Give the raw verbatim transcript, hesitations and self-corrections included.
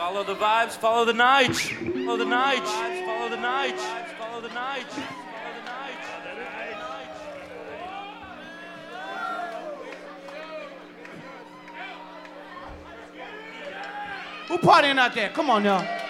Follow the vibes, follow the night. Follow the night. Follow the night. Follow the night. Follow the night. Who partying out there? Come on now.